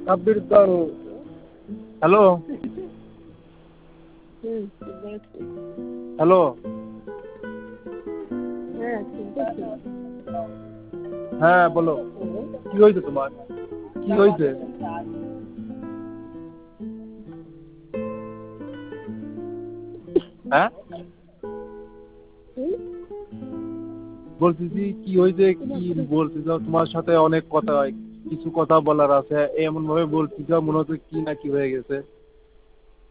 সাব্বির দাও। Hello hello. হ্যাঁ বলো, কি হয়েছে তোমার? কি হয়েছে? হ্যাঁ বলতেছি কি হয়েছে, কি বলতে চাও? তোমার সাথে অনেক কথা, কিছু কথা বলার আছে, এমন ভাবে বলতে চাও মনে হচ্ছে কি না কি হয়ে গেছে।